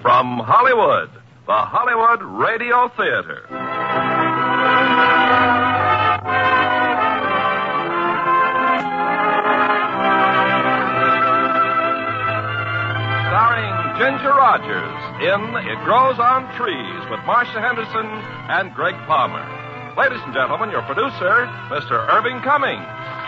From Hollywood, the Hollywood Radio Theater. Starring Ginger Rogers in It Grows on Trees with Marcia Henderson and Greg Palmer. Ladies and gentlemen, your producer, Mr. Irving Cummings.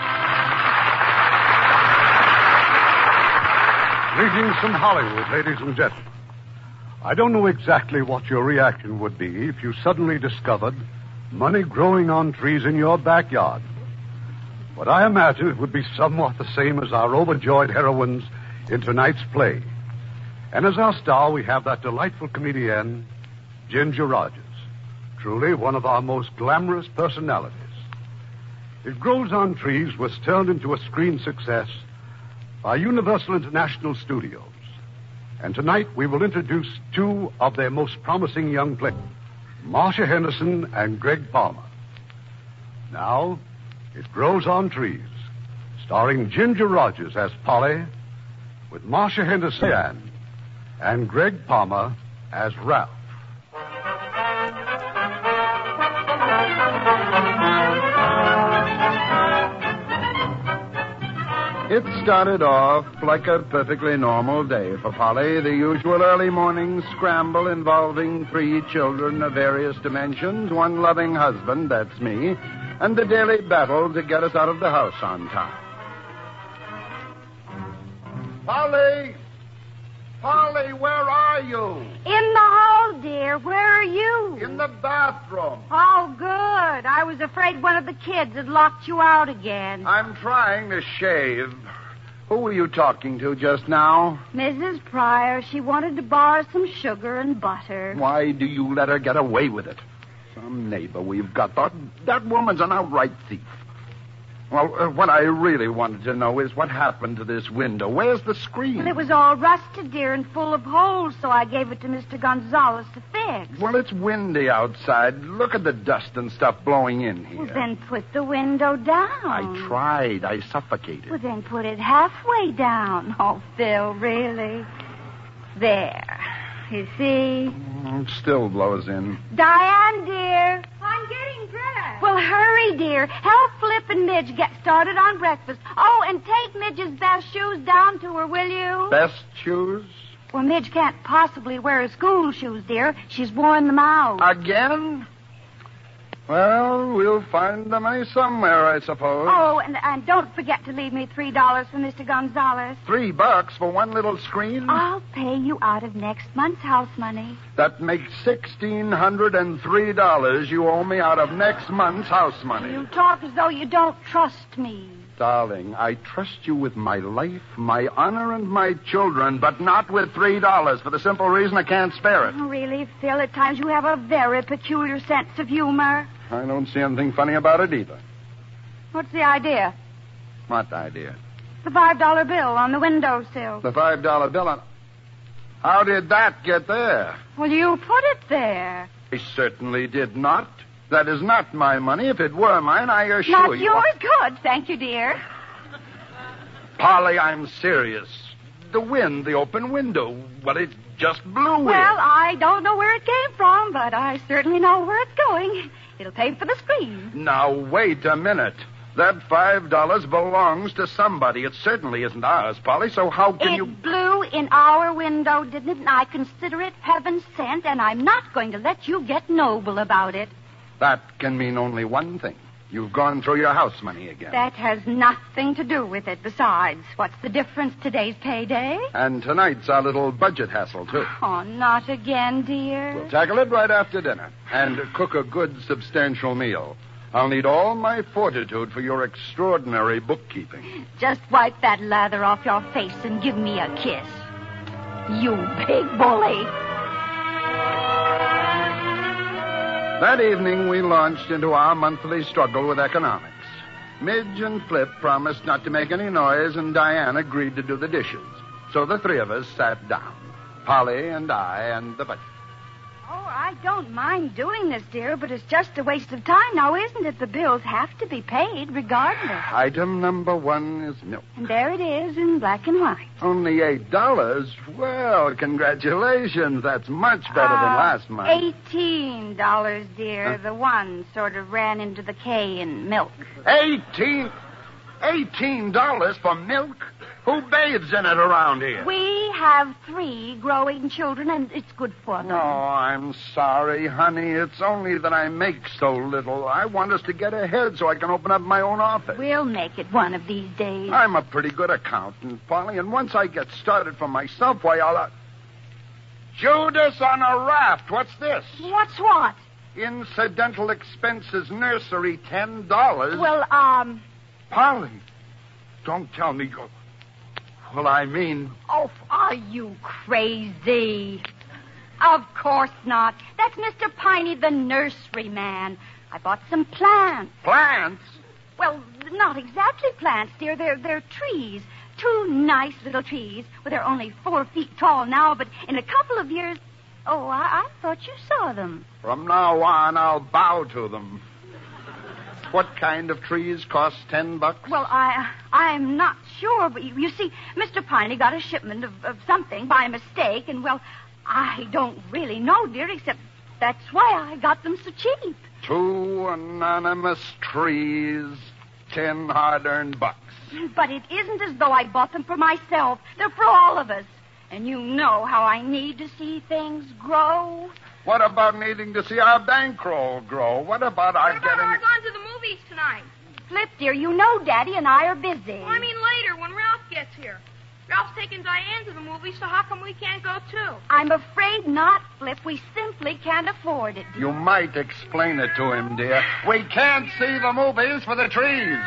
Greetings from Hollywood, ladies and gentlemen. I don't know exactly what your reaction would be if you suddenly discovered money growing on trees in your backyard. But I imagine it would be somewhat the same as our overjoyed heroines in tonight's play. And as our star, we have that delightful comedian, Ginger Rogers. Truly one of our most glamorous personalities. It Grows on Trees was turned into a screen success by Universal International Studios. And tonight we will introduce two of their most promising young players, Marcia Henderson and Greg Palmer. Now, It Grows on Trees, starring Ginger Rogers as Polly, with Marcia Henderson and Greg Palmer as Ralph. It started off like a perfectly normal day for Polly, the usual early morning scramble involving 3 children of various dimensions, 1 loving husband, that's me, and the daily battle to get us out of the house on time. Polly! Polly, where are you? In the hall, dear. Where are you? In the bathroom. Oh, good. I was afraid one of the kids had locked you out again. I'm trying to shave. Who were you talking to just now? Mrs. Pryor. She wanted to borrow some sugar and butter. Why do you let her get away with it? Some neighbor we've got thought that woman's an outright thief. Well, what I really wanted to know is what happened to this window. Where's the screen? Well, it was all rusted, dear, and full of holes, so I gave it to Mr. Gonzalez to fix. Well, it's windy outside. Look at the dust and stuff blowing in here. Well, then put the window down. I tried. I suffocated. Well, then put it halfway down. Oh, Phil, really? There. You see? It still blows in. Diane, dear. I'm getting dressed. Well, hurry, dear. Help Flip and Midge get started on breakfast. Oh, and take Midge's best shoes down to her, will you? Best shoes? Well, Midge can't possibly wear her school shoes, dear. She's worn them out. Again? Well, we'll find the money somewhere, I suppose. Oh, and don't forget to leave me $3 for Mr. Gonzalez. $3 for one little screen? I'll pay you out of next month's house money. That makes $1,603 you owe me out of next month's house money. You talk as though you don't trust me. Darling, I trust you with my life, my honor, and my children, but not with $3 for the simple reason I can't spare it. Oh, really, Phil, at times you have a very peculiar sense of humor. I don't see anything funny about it either. What's the idea? What idea? The $5 bill on the windowsill. The $5 bill on... How did that get there? Well, you put it there. I certainly did not. That is not my money. If it were mine, I assure Not you... yours? Good. Thank you, dear. Polly, I'm serious. The wind, the open window, well, it just blew in. Well, I don't know where it came from, but I certainly know where it's going. It'll pay for the screen. Now, wait a minute. That $5 belongs to somebody. It certainly isn't ours, Polly, so how can you... It blew in our window, didn't it? And I consider it heaven sent, and I'm not going to let you get noble about it. That can mean only one thing. You've gone through your house money again. That has nothing to do with it. Besides, what's the difference? Today's payday. And tonight's our little budget hassle, too. Oh, not again, dear. We'll tackle it right after dinner and cook a good, substantial meal. I'll need all my fortitude for your extraordinary bookkeeping. Just wipe that lather off your face and give me a kiss. You big bully. That evening, we launched into our monthly struggle with economics. Midge and Flip promised not to make any noise, and Diane agreed to do the dishes. So the 3 of us sat down, Polly and I and the budget. Oh, I don't mind doing this, dear, but it's just a waste of time now, isn't it? The bills have to be paid regardless. Item number 1 is milk. And there it is in black and white. Only $8? Well, congratulations. That's much better than last month. $18, dear. The one sort of ran into the K in milk. $18 for milk? Who bathes in it around here? We have 3 growing children, and it's good for them. Oh, I'm sorry, honey. It's only that I make so little. I want us to get ahead so I can open up my own office. We'll make it one of these days. I'm a pretty good accountant, Polly, and once I get started for myself, why, I'll... Judas on a raft. What's this? What's what? Incidental expenses nursery, $10. Well, Polly, don't tell me... Well, I mean... Oh, are you crazy? Of course not. That's Mr. Piney, the nursery man. I bought some plants. Plants? Well, not exactly plants, dear. They're trees. 2 nice little trees. Well, they're only 4 feet tall now, but in a couple of years... Oh, I thought you saw them. From now on, I'll bow to them. What kind of trees cost $10? Well, I'm not sure, but you see, Mr. Piney got a shipment of something by mistake, and, well, I don't really know, dear, except that's why I got them so cheap. 2 anonymous trees, 10 hard-earned bucks. But it isn't as though I bought them for myself. They're for all of us. And you know how I need to see things grow. What about needing to see our bankroll grow? What about our getting... What about our going to the movies tonight? Flip, dear, you know Daddy and I are busy. Well, I mean later, when Ralph gets here. Ralph's taking Diane to the movies, so how come we can't go too? I'm afraid not, Flip. We simply can't afford it. You might explain it to him, dear. We can't see the movies for the trees.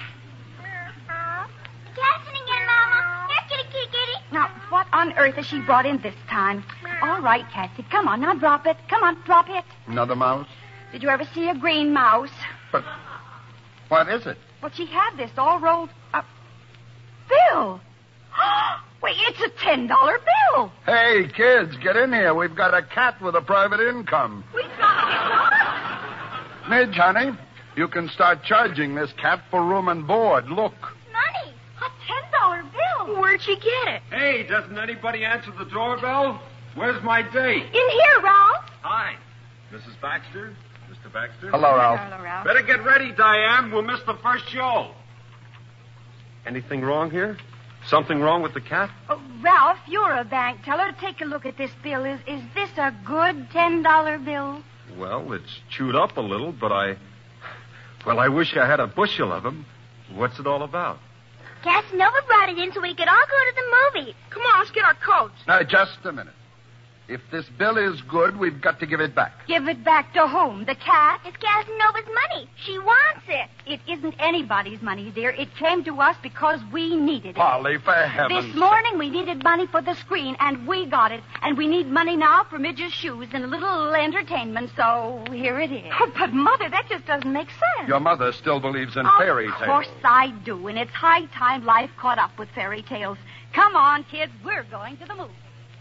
Jackson again, Mama. Here, kitty. Now, what on earth has she brought in this time? All right, Cassie, come on, now drop it. Come on, drop it. Another mouse? Did you ever see a green mouse? But what is it? Well, she had this all rolled up. Bill! Wait, it's a $10 bill. Hey, kids, get in here. We've got a cat with a private income. We've got it. Midge, honey, you can start charging this cat for room and board. Look. Money. A $10 bill. Where'd she get it? Hey, doesn't anybody answer the doorbell? Where's my date? In here, Ralph. Hi. Mrs. Baxter? Mr. Baxter? Hello, Ralph. Hello, Ralph. Better get ready, Diane. We'll miss the first show. Anything wrong here? Something wrong with the cat? Oh, Ralph, you're a bank teller. Take a look at this bill. Is this a good $10 bill? Well, it's chewed up a little, but I wish I had a bushel of them. What's it all about? Casanova brought it in so we could all go to the movies. Come on, let's get our coats. Now, just a minute. If this bill is good, we've got to give it back. Give it back to whom? The cat? It's Casanova's money. She wants it. It isn't anybody's money, dear. It came to us because we needed it. Polly, for heaven's This morning we needed money for the screen, and we got it. And we need money now for Midge's shoes and a little entertainment, so here it is. Oh, but, Mother, that just doesn't make sense. Your mother still believes in fairy tales. Of course I do, and it's high time life caught up with fairy tales. Come on, kids, we're going to the movies.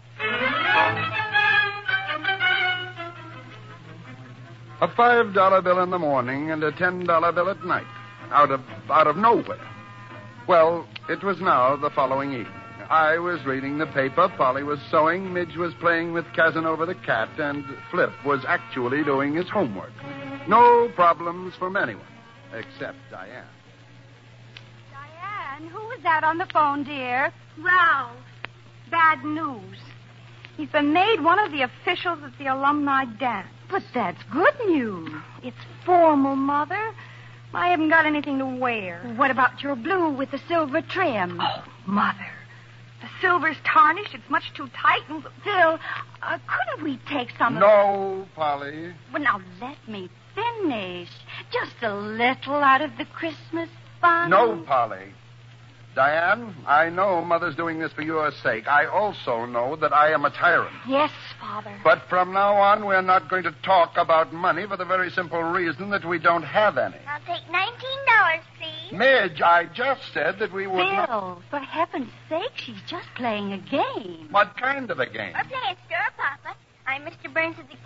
A $5 bill in the morning and a $10 bill at night. Out of nowhere. Well, it was now the following evening. I was reading the paper, Polly was sewing, Midge was playing with Casanova the cat, and Flip was actually doing his homework. No problems from anyone, except Diane. Diane, who was that on the phone, dear? Ralph. Bad news. He's been made one of the officials at the alumni dance. But that's good news. It's formal, Mother. I haven't got anything to wear. What about your blue with the silver trim? Oh, Mother. The silver's tarnished. It's much too tight. And Phil, couldn't we take some of... No, Polly. Well, now, let me finish. Just a little out of the Christmas fun. No, Polly. Diane, I know Mother's doing this for your sake. I also know that I am a tyrant. Yes, Father. But from now on, we're not going to talk about money for the very simple reason that we don't have any. I'll take $19, please. Midge, I just said that we would not... Phil, for heaven's sake, she's just playing a game. What kind of a game? We're playing Stir, Papa. I'm Mr. Burns'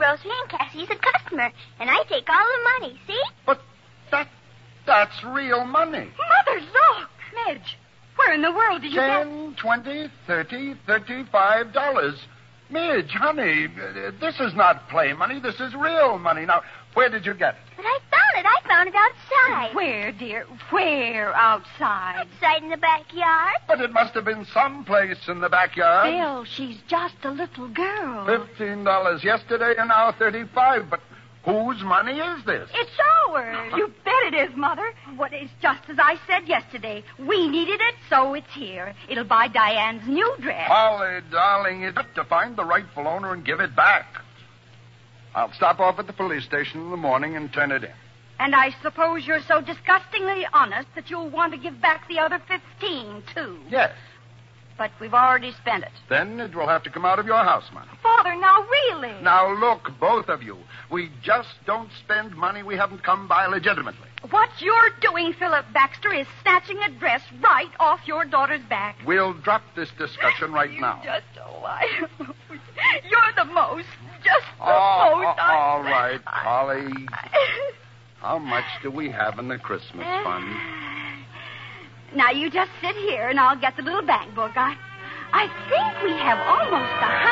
grocery and Cassie's a customer. And I take all the money, see? But that's real money. Mother, look! Midge, where in the world did you get... $10, $20, $30, $35. Midge, honey, this is not play money. This is real money. Now, where did you get it? But I found it. I found it outside. Where, dear? Where outside? Outside in the backyard. But it must have been someplace in the backyard. Bill, she's just a little girl. $15 yesterday and now $35. But whose money is this? It's ours. You bet it is, Mother. What is just as I said yesterday. We needed it, so it's here. It'll buy Diane's new dress. Polly, darling, it's got to find the rightful owner and give it back. I'll stop off at the police station in the morning and turn it in. And I suppose you're so disgustingly honest that you'll want to give back the other 15, too. Yes. But we've already spent it. Then it will have to come out of your house money. Father, now really. Now, look, both of you. We just don't spend money we haven't come by legitimately. What you're doing, Philip Baxter, is snatching a dress right off your daughter's back. We'll drop this discussion right now. You just don't lie. You're the most. Just the most. All right, Polly. How much do we have in the Christmas fund? Now, you just sit here, and I'll get the little bank book. I think we have almost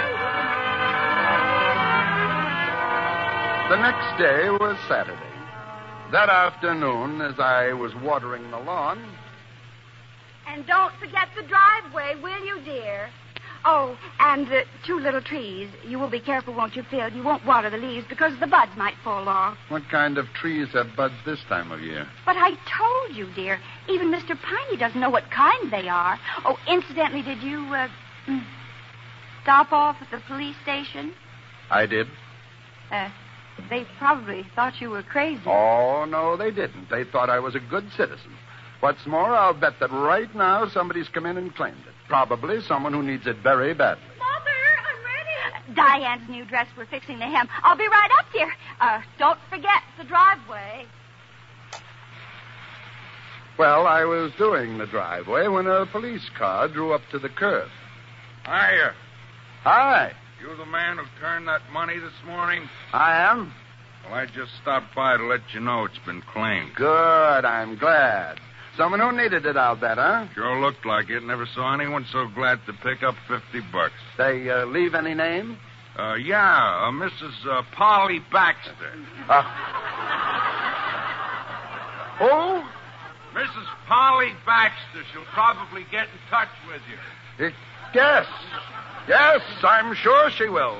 100. The next day was Saturday. That afternoon, as I was watering the lawn... And don't forget the driveway, will you, dear? Oh, and 2 little trees. You will be careful, won't you, Phil? You won't water the leaves because the buds might fall off. What kind of trees have buds this time of year? But I told you, dear. Even Mr. Piney doesn't know what kind they are. Oh, incidentally, did you, stop off at the police station? I did. They probably thought you were crazy. Oh, no, they didn't. They thought I was a good citizen. What's more, I'll bet that right now somebody's come in and claimed it. Probably someone who needs it very badly. Mother, I'm ready. Diane's new dress. We're fixing the hem. I'll be right up, dear. Don't forget the driveway. Well, I was doing the driveway when a police car drew up to the curb. Hiya. Hi. You the man who turned that money this morning? I am. Well, I just stopped by to let you know it's been claimed. Good. I'm glad. Someone who needed it, I'll bet, huh? Sure looked like it. Never saw anyone so glad to pick up $50. They leave any name? Yeah, Mrs. Polly Baxter. Who? Mrs. Polly Baxter. She'll probably get in touch with you. Yes. Yes, I'm sure she will.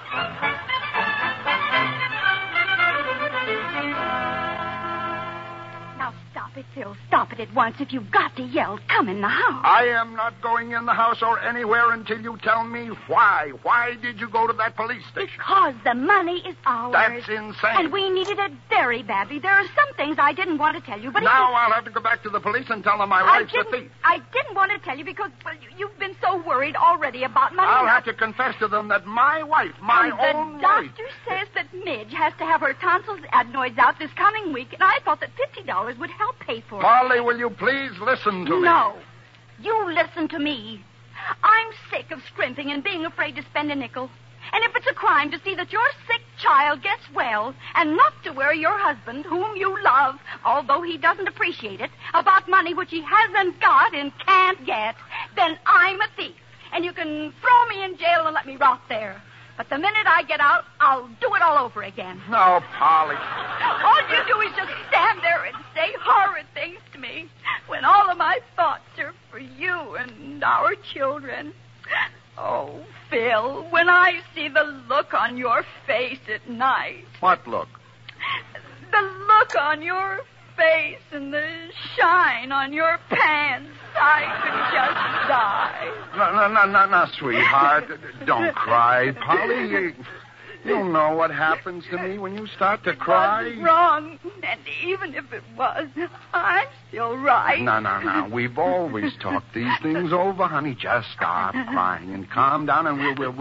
Now, stop it, Phil. Stop it at once. If you've got to yell, come in the house. I am not going in the house or anywhere until you tell me why. Why did you go to that police station? Because the money is ours. That's insane. And we needed it very badly. There are some things I didn't want to tell you, but... Now I'll have to go back to the police and tell them my wife's a thief. I didn't want to tell you because, well, you've been so worried already about money. I'll have to confess to them that my wife, my own the doctor says that Midge has to have her tonsils adenoids out this coming week, and I thought that $50 would help pay for it. Polly, will you please listen to me? No. You listen to me. I'm sick of scrimping and being afraid to spend a nickel. And if it's a crime to see that your sick child gets well and not to worry your husband, whom you love, although he doesn't appreciate it, about money which he hasn't got and can't get, then I'm a thief. And you can throw me in jail and let me rot there. But the minute I get out, I'll do it all over again. No, Polly. All you do is just stand there and say horrid things to me when all of my thoughts are for you and our children. Oh, Phil, when I see the look on your face at night. What look? The look on your face and the shine on your pants, I could just die. No, sweetheart. Don't cry, Polly. You know what happens to me when you start to cry. It was wrong, and even if it was, I'm still right. No. We've always talked these things over, honey. Just stop crying and calm down, and we'll...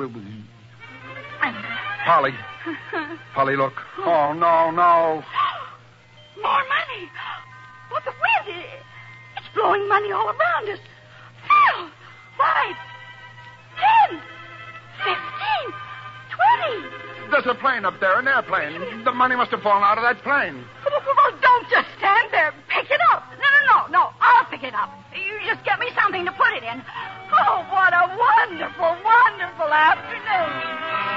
Polly, look. Oh, no. More money. What the wind? It's blowing money all around us. 5, 10, 15, 20. The there's a plane up there, an airplane. The money must have fallen out of that plane. Well, don't just stand there. Pick it up. No. I'll pick it up. You just get me something to put it in. Oh, what a wonderful, wonderful afternoon.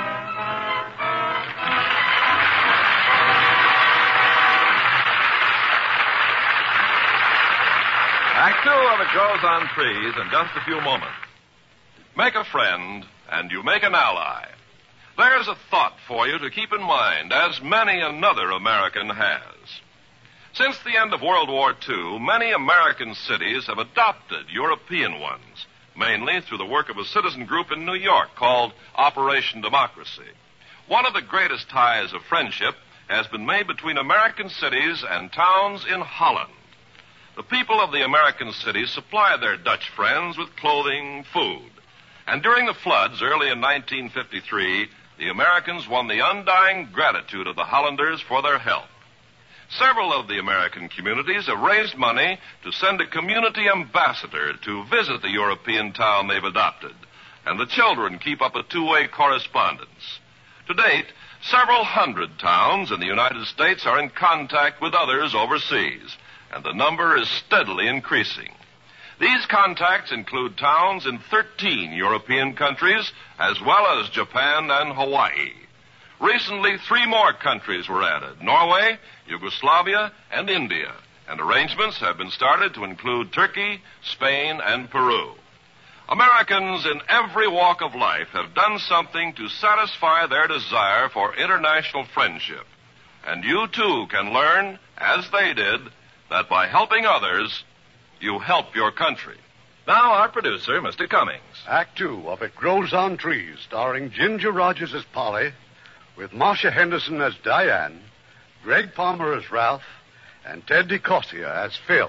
Act 2 of It Grows on Trees in just a few moments. Make a friend, and you make an ally. There's a thought for you to keep in mind, as many another American has. Since the end of World War II, many American cities have adopted European ones, mainly through the work of a citizen group in New York called Operation Democracy. One of the greatest ties of friendship has been made between American cities and towns in Holland. The people of the American cities supply their Dutch friends with clothing, food. And during the floods early in 1953, the Americans won the undying gratitude of the Hollanders for their help. Several of the American communities have raised money to send a community ambassador to visit the European town they've adopted, and the children keep up a two-way correspondence. To date, several hundred towns in the United States are in contact with others overseas, and the number is steadily increasing. These contacts include towns in 13 European countries, as well as Japan and Hawaii. Recently, 3 more countries were added: Norway, Yugoslavia, and India, and arrangements have been started to include Turkey, Spain, and Peru. Americans in every walk of life have done something to satisfy their desire for international friendship. And you, too, can learn, as they did, that by helping others, you help your country. Now, our producer, Mr. Cummings. Act 2 of It Grows on Trees, starring Ginger Rogers as Polly, with Marcia Henderson as Diane, Greg Palmer as Ralph, and Ted DeCorsia as Phil.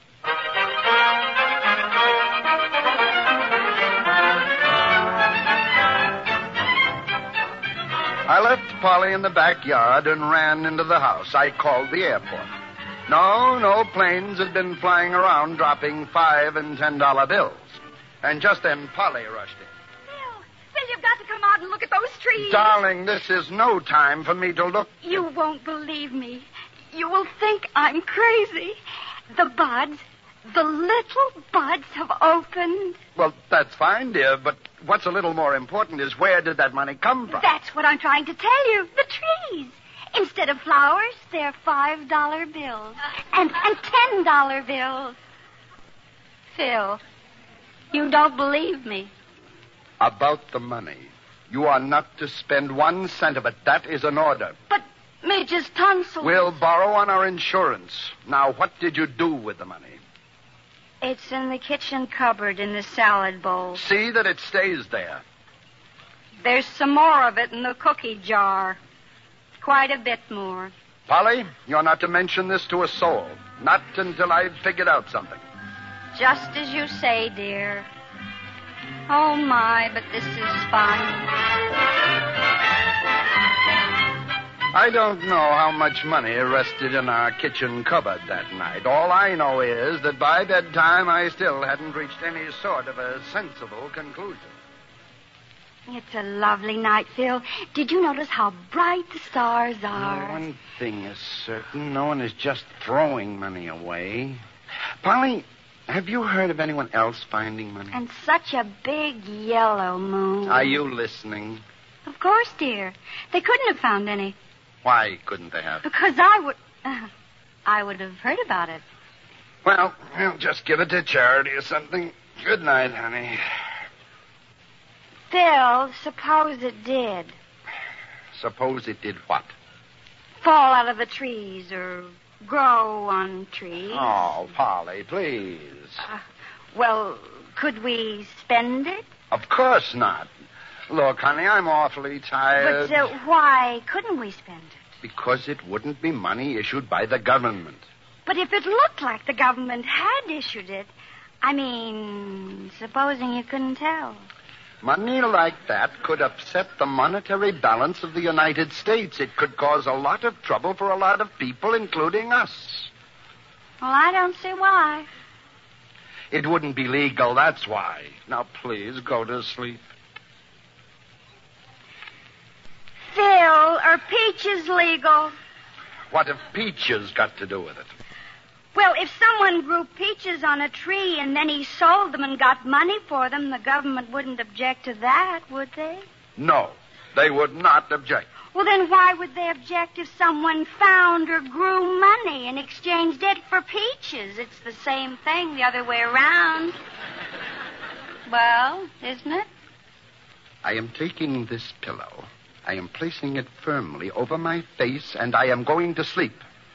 I left Polly in the backyard and ran into the house. I called the airport. No planes had been flying around dropping $5 and $10 bills. And just then Polly rushed in. Phil, you've got to come out and look at those trees. Darling, this is no time for me to look. You won't believe me. You will think I'm crazy. The buds, the little buds have opened. Well, that's fine, dear, but what's a little more important is where did that money come from? That's what I'm trying to tell you. The trees. Instead of flowers, they're $5 bills and $10 bills. Phil, you don't believe me. About the money. You are not to spend 1 cent of it. That is an order. But Midge's tonsils. We'll borrow on our insurance. Now, what did you do with the money? It's in the kitchen cupboard in the salad bowl. See that it stays there. There's some more of it in the cookie jar. Quite a bit more. Polly, you're not to mention this to a soul. Not until I've figured out something. Just as you say, dear. Oh, my, but this is fun. I don't know how much money rested in our kitchen cupboard that night. All I know is that by bedtime I still hadn't reached any sort of a sensible conclusion. It's a lovely night, Phil. Did you notice how bright the stars are? One thing is certain. No one is just throwing money away. Polly, have you heard of anyone else finding money? And such a big yellow moon. Are you listening? Of course, dear. They couldn't have found any. Why couldn't they have? Because I would have heard about it. Well, we'll just give it to charity or something. Good night, honey. Phil, suppose it did. Suppose it did what? Fall out of the trees or grow on trees. Oh, Polly, please. Well, could we spend it? Of course not. Look, honey, I'm awfully tired. But why couldn't we spend it? Because it wouldn't be money issued by the government. But if it looked like the government had issued it, I mean, supposing you couldn't tell. Money like that could upset the monetary balance of the United States. It could cause a lot of trouble for a lot of people, including us. Well, I don't see why. It wouldn't be legal, that's why. Now, please, go to sleep. Phil, Are peaches legal? What have peaches got to do with it? Well, if someone grew peaches on a tree and then he sold them and got money for them, the government wouldn't object to that, would they? No, they would not object. Well, then why would they object if someone found or grew money and exchanged it for peaches? It's the same thing the other way around. Well, isn't it? I am taking this pillow. I am placing it firmly over my face, and I am going to sleep.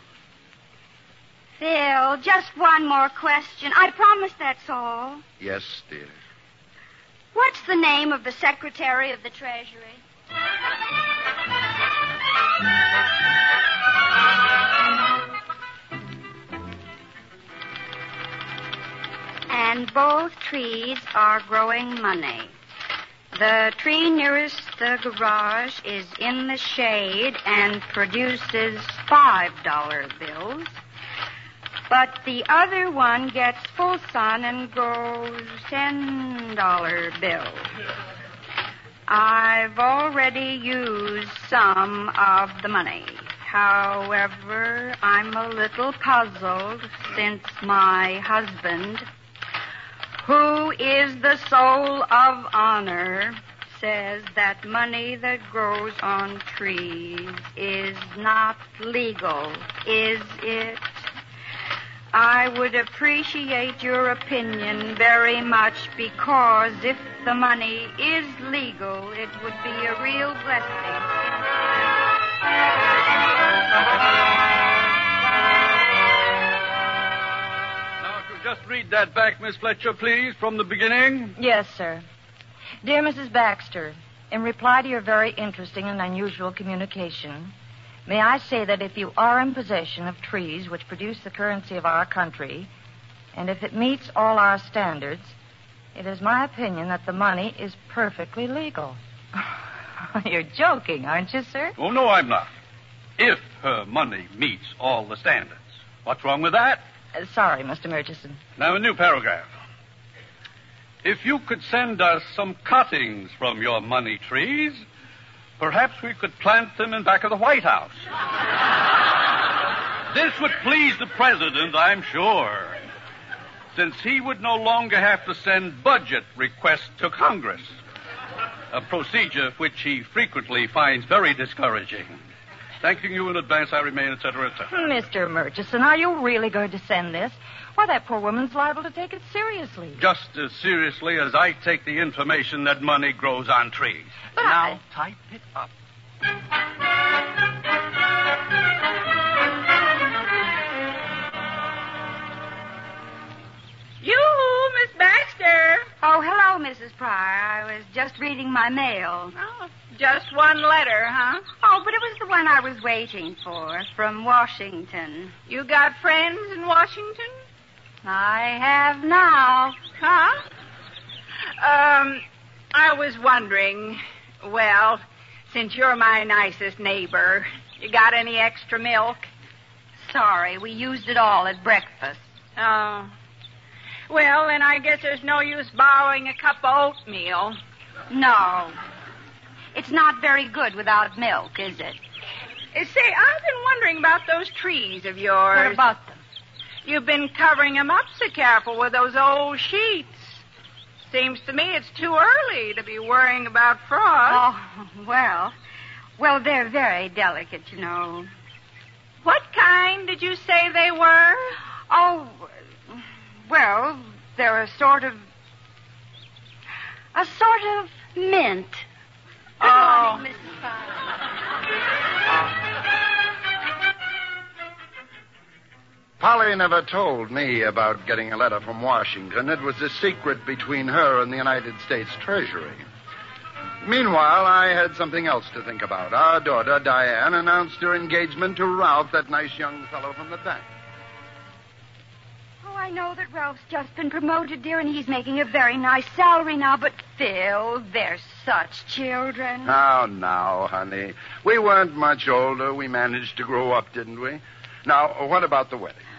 Phil, just one more question. I promise that's all. Yes, dear. What's the name of the Secretary of the Treasury? And both trees are growing money. The tree nearest the garage is in the shade and produces $5 bills. But the other one gets full sun and grows $10 bills. I've already used some of the money. However, I'm a little puzzled since my husband, who is the soul of honor, says that money that grows on trees is not legal, is it? I would appreciate your opinion very much because if the money is legal, it would be a real blessing. Now, if you'll just read that back, Miss Fletcher, please, from the beginning. Yes, sir. Dear Mrs. Baxter, in reply to your very interesting and unusual communication, may I say that if you are in possession of trees which produce the currency of our country, and if it meets all our standards, it is my opinion that the money is perfectly legal. You're joking, aren't you, sir? Oh, no, I'm not. If her money meets all the standards. What's wrong with that? Sorry, Mr. Murchison. Now, a new paragraph. If you could send us some cuttings from your money trees, perhaps we could plant them in back of the White House. This would please the president, I'm sure, since he would no longer have to send budget requests to Congress, a procedure which he frequently finds very discouraging. Thanking you in advance, I remain, etc., etc. Mr. Murchison, are you really going to send this? Why, that poor woman's liable to take it seriously. Just as seriously as I take the information that money grows on trees. But now, type it up. You, Miss Baxter. Oh, hello, Mrs. Pryor. I was just reading my mail. Oh, just one letter, huh? Oh, but it was the one I was waiting for, from Washington. You got friends in Washington? I have now. Huh? I was wondering, well, since you're my nicest neighbor, you got any extra milk? Sorry, we used it all at breakfast. Oh. Well, then I guess there's no use borrowing a cup of oatmeal. No. It's not very good without milk, is it? Say, I've been wondering about those trees of yours. What about them? You've been covering them up so careful with those old sheets. Seems to me it's too early to be worrying about frost. Oh, well, they're very delicate, you know. What kind did you say they were? Oh, well, they're a sort of mint. Good morning, Mrs. Pryor. Polly never told me about getting a letter from Washington. It was a secret between her and the United States Treasury. Meanwhile, I had something else to think about. Our daughter, Diane, announced her engagement to Ralph, that nice young fellow from the bank. Oh, I know that Ralph's just been promoted, dear, and he's making a very nice salary now, but Phil, they're such children. Now, honey. We weren't much older. We managed to grow up, didn't we? Now, what about the wedding?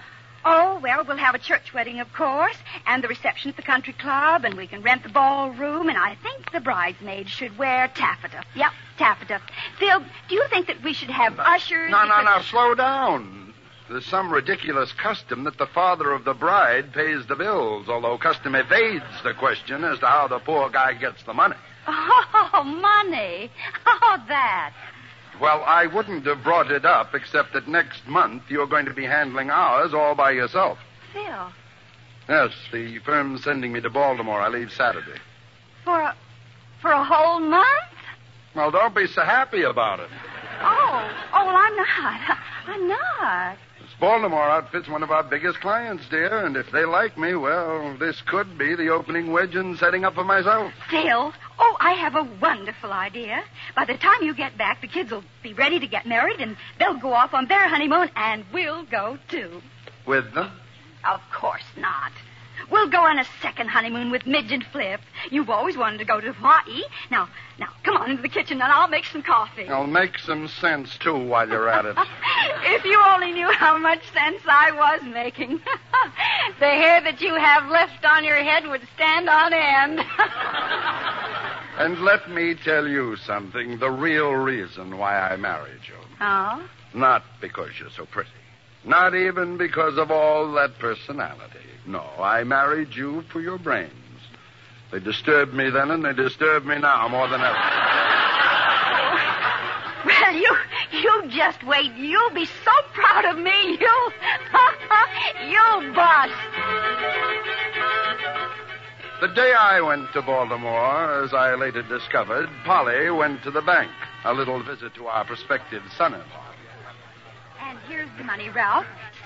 Oh, well, we'll have a church wedding, of course, and the reception at the country club, and we can rent the ballroom, and I think the bridesmaids should wear taffeta. Yep, taffeta. Phil, do you think that we should have ushers? No, slow down. There's some ridiculous custom that the father of the bride pays the bills, although custom evades the question as to how the poor guy gets the money. Oh, money. Oh, that. Well, I wouldn't have brought it up except that next month you're going to be handling ours all by yourself. Phil. Yes, the firm's sending me to Baltimore. I leave Saturday. For a whole month? Well, don't be so happy about it. Oh, well, I'm not. I'm not. This Baltimore outfit's one of our biggest clients, dear, and if they like me, well, this could be the opening wedge in setting up for myself. Phil, I have a wonderful idea. By the time you get back, the kids will be ready to get married, and they'll go off on their honeymoon, and we'll go, too. With them? Of course not. We'll go on a second honeymoon with Midge and Flip. You've always wanted to go to Hawaii. Now, come on into the kitchen, and I'll make some coffee. I'll make some sense, too, while you're at it. If you only knew how much sense I was making. The hair that you have left on your head would stand on end. And let me tell you something, the real reason why I married you. Oh? Not because you're so pretty. Not even because of all that personality. No, I married you for your brains. They disturbed me then, and they disturb me now more than ever. Well, you just wait. You'll be so proud of me. You'll bust. The day I went to Baltimore, as I later discovered, Polly went to the bank. A little visit to our prospective son-in-law. And here's the money, Ralph.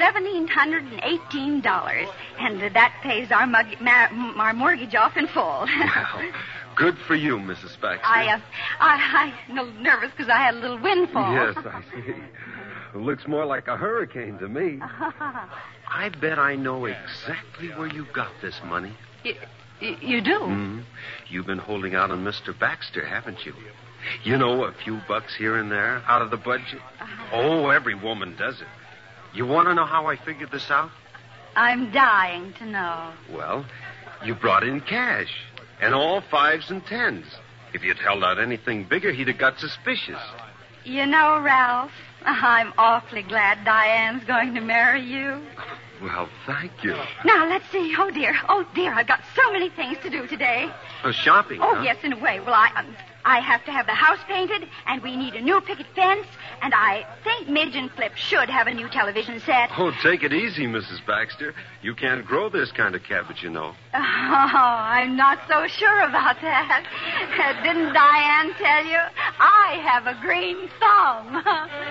$1,718. And that pays our mortgage off in full. Well, good for you, Mrs. Baxter. I'm a little nervous because I had a little windfall. Yes, I see. It looks more like a hurricane to me. I bet I know exactly where you got this money. You do? Mm-hmm. You've been holding out on Mr. Baxter, haven't you? You know, a few bucks here and there out of the budget. Oh, every woman does it. You want to know how I figured this out? I'm dying to know. Well, you brought in cash, and all 5s and 10s. If you'd held out anything bigger, he'd have got suspicious. You know, Ralph, I'm awfully glad Diane's going to marry you. Well, thank you. Now, let's see. Oh, dear, I've got so many things to do today. Shopping, Oh, huh? yes, in a way. Well, I have to have the house painted, and we need a new picket fence, and I think Midge and Flip should have a new television set. Oh, take it easy, Mrs. Baxter. You can't grow this kind of cabbage, you know. Oh, I'm not so sure about that. Didn't Diane tell you? I have a green thumb.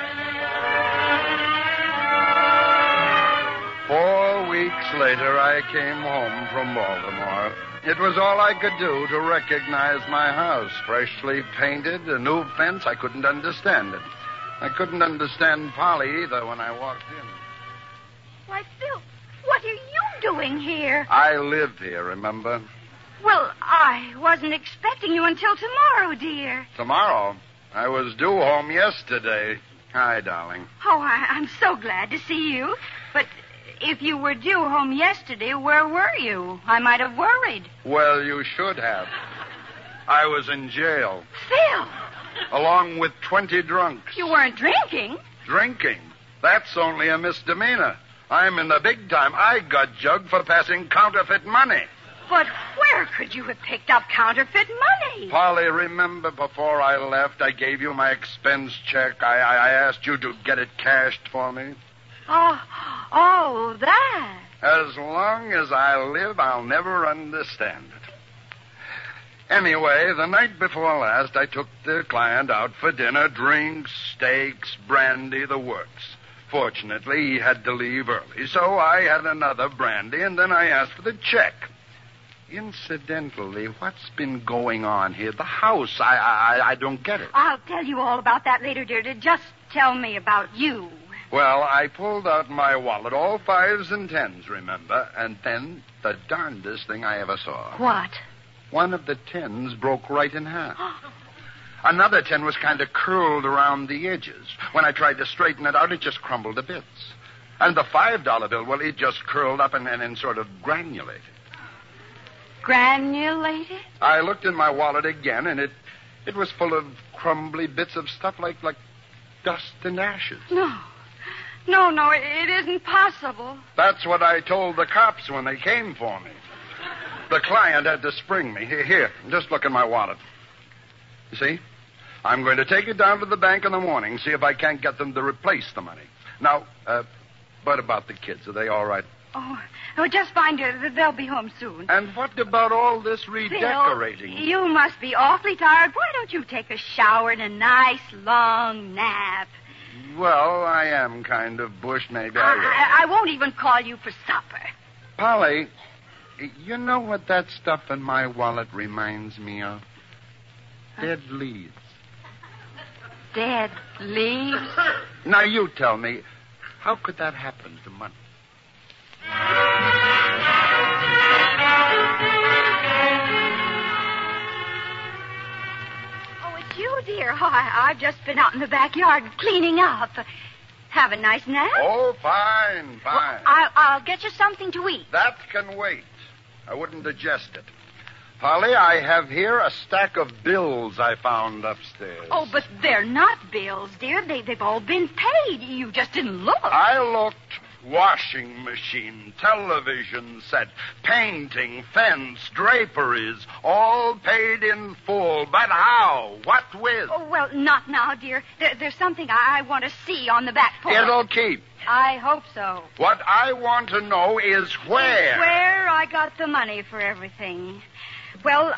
4 weeks later, I came home from Baltimore. It was all I could do to recognize my house. Freshly painted, a new fence. I couldn't understand it. I couldn't understand Polly either when I walked in. Why, Phil, what are you doing here? I live here, remember? Well, I wasn't expecting you until tomorrow, dear. Tomorrow? I was due home yesterday. Hi, darling. Oh, I'm so glad to see you. But if you were due home yesterday, where were you? I might have worried. Well, you should have. I was in jail. Phil! Along with 20 drunks. You weren't drinking? Drinking? That's only a misdemeanor. I'm in the big time. I got jugged for passing counterfeit money. But where could you have picked up counterfeit money? Polly, remember before I left, I gave you my expense check. I asked you to get it cashed for me. Oh, that. As long as I live, I'll never understand it. Anyway, the night before last, I took the client out for dinner, drinks, steaks, brandy, the works. Fortunately, he had to leave early, so I had another brandy, and then I asked for the check. Incidentally, what's been going on here? The house, I don't get it. I'll tell you all about that later, dear. Just tell me about you. Well, I pulled out my wallet, all 5s and 10s, remember? And then the darndest thing I ever saw. What? One of the 10s broke right in half. Another 10 was kind of curled around the edges. When I tried to straighten it out, it just crumbled to bits. And the $5 bill, well, it just curled up and sort of granulated. Granulated? I looked in my wallet again, and it was full of crumbly bits of stuff like dust and ashes. No, it isn't possible. That's what I told the cops when they came for me. The client had to spring me. Here, just look in my wallet. You see? I'm going to take it down to the bank in the morning, see if I can't get them to replace the money. Now, what about the kids? Are they all right? Oh, just fine, dear. They'll be home soon. And what about all this redecorating? Bill, you must be awfully tired. Why don't you take a shower and a nice long nap? Well, I am kind of bushed. Maybe I will. I won't even call you for supper. Polly, you know what that stuff in my wallet reminds me of? Dead leaves. Dead leaves? Now, you tell me, how could that happen to money? Oh, it's you, dear. Oh, I've just been out in the backyard cleaning up. Have a nice nap? Oh, fine. Well, I'll get you something to eat. That can wait. I wouldn't digest it. Polly, I have here a stack of bills I found upstairs. Oh, but they're not bills, dear. They've all been paid. You just didn't look. I looked. Washing machine, television set, painting, fence, draperies, all paid in full. But how? What with? Oh, well, not now, dear. There's something I want to see on the back porch. It'll keep. I hope so. What I want to know is where. Where I got the money for everything. Well,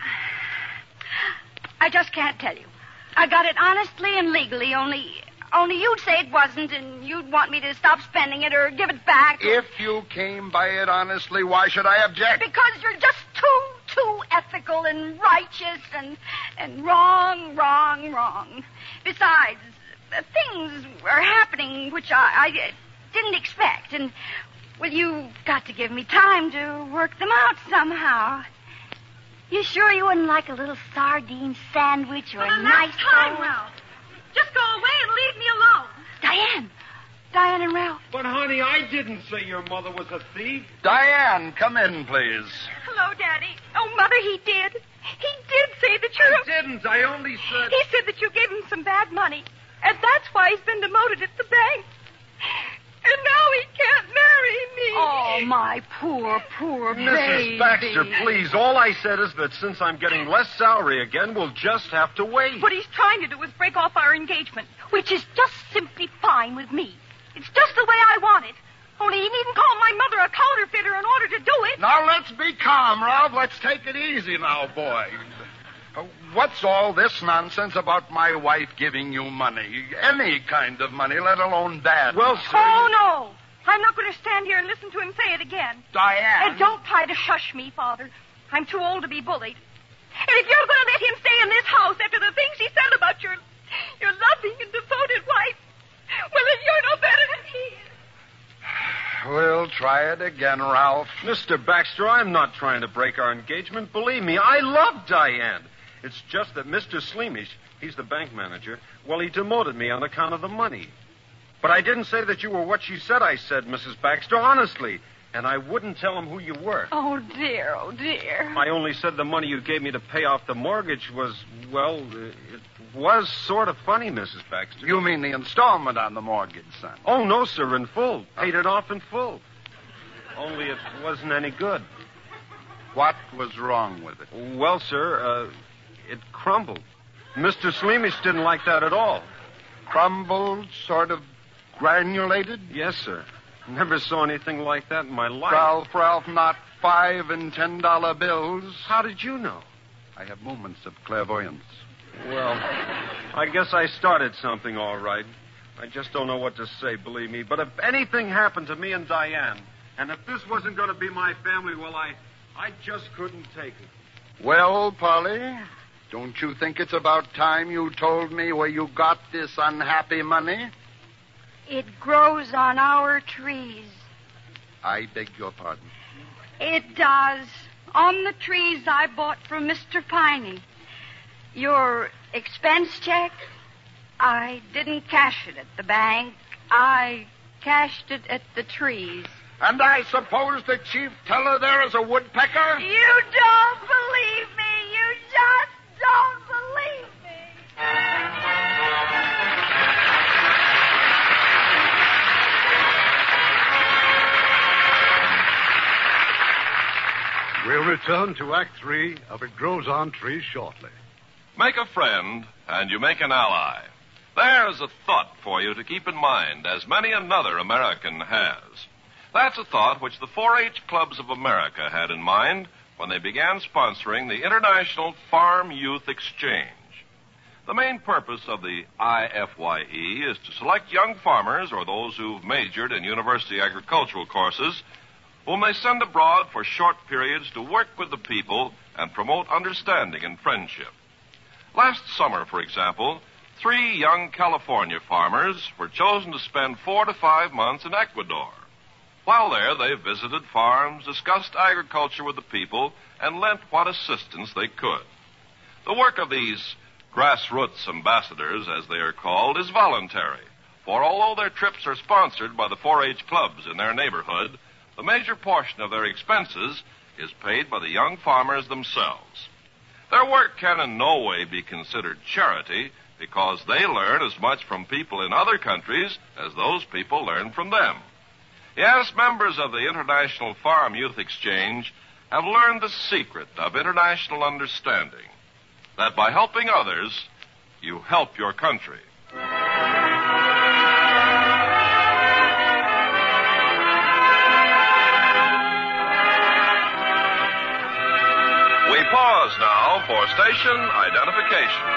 I just can't tell you. I got it honestly and legally, only you'd say it wasn't, and you'd want me to stop spending it or give it back. If you came by it honestly, why should I object? Because you're just too ethical and righteous and wrong. Besides, things are happening which I didn't expect, and, well, you've got to give me time to work them out somehow. You sure you wouldn't like a little sardine sandwich or a nice time, Ralph. Just go away and leave me alone. Diane and Ralph. But, honey, I didn't say your mother was a thief. Diane, come in, please. Hello, Daddy. Oh, Mother, he did. He did say that you're... I didn't. I only said... He said that you gave him some bad money, and that's why he's been demoted at the bank. And now he can't marry me. Oh, my poor baby. Mrs. Baxter, please. All I said is that since I'm getting less salary again, we'll just have to wait. What he's trying to do is break off our engagement, which is just simply fine with me. It's just the way I want it. Only he needn't call my mother a counterfeiter in order to do it. Now, let's be calm, Ralph. Let's take it easy now, boy. What's all this nonsense about my wife giving you money? Any kind of money, let alone bad. Well, sir... Oh, no. I'm not going to stand here and listen to him say it again. Diane. And don't try to shush me, Father. I'm too old to be bullied. And if you're going to let him stay in this house after the things he said about your loving and devoted wife, well, then you're no better than he is. We'll try it again, Ralph. Mr. Baxter, I'm not trying to break our engagement. Believe me, I love Diane. It's just that Mr. Sleemish, he's the bank manager, well, he demoted me on account of the money. But I didn't say that you were what she said I said, Mrs. Baxter, honestly. And I wouldn't tell him who you were. Oh, dear. I only said the money you gave me to pay off the mortgage was, well, it was sort of funny, Mrs. Baxter. You mean the installment on the mortgage, son? Oh, no, sir, in full. Paid it off in full. Only it wasn't any good. What was wrong with it? Well, sir, it crumbled. Mr. Sleemish didn't like that at all. Crumbled, sort of granulated? Yes, sir. Never saw anything like that in my life. Ralph, not $5 and $10 bills. How did you know? I have moments of clairvoyance. Well, I guess I started something all right. I just don't know what to say, believe me. But if anything happened to me and Diane, and if this wasn't going to be my family, well, I just couldn't take it. Well, Polly, don't you think it's about time you told me where you got this unhappy money? It grows on our trees. I beg your pardon. It does. On the trees I bought from Mr. Piney. Your expense check, I didn't cash it at the bank. I cashed it at the trees. And I suppose the chief teller there is a woodpecker? You don't believe me. You just don't believe me. We'll return to Act 3 of It Grows on Trees shortly. Make a friend, and you make an ally. There's a thought for you to keep in mind, as many another American has. That's a thought which the 4-H clubs of America had in mind when they began sponsoring the International Farm Youth Exchange. The main purpose of the IFYE is to select young farmers or those who've majored in university agricultural courses whom they send abroad for short periods to work with the people and promote understanding and friendship. Last summer, for example, 3 young California farmers were chosen to spend 4 to 5 months in Ecuador. While there, they visited farms, discussed agriculture with the people, and lent what assistance they could. The work of these grassroots ambassadors, as they are called, is voluntary, for although their trips are sponsored by the 4-H clubs in their neighborhood, the major portion of their expenses is paid by the young farmers themselves. Their work can in no way be considered charity because they learn as much from people in other countries as those people learn from them. Yes, members of the International Farm Youth Exchange have learned the secret of international understanding, that by helping others, you help your country. We pause now for station identification.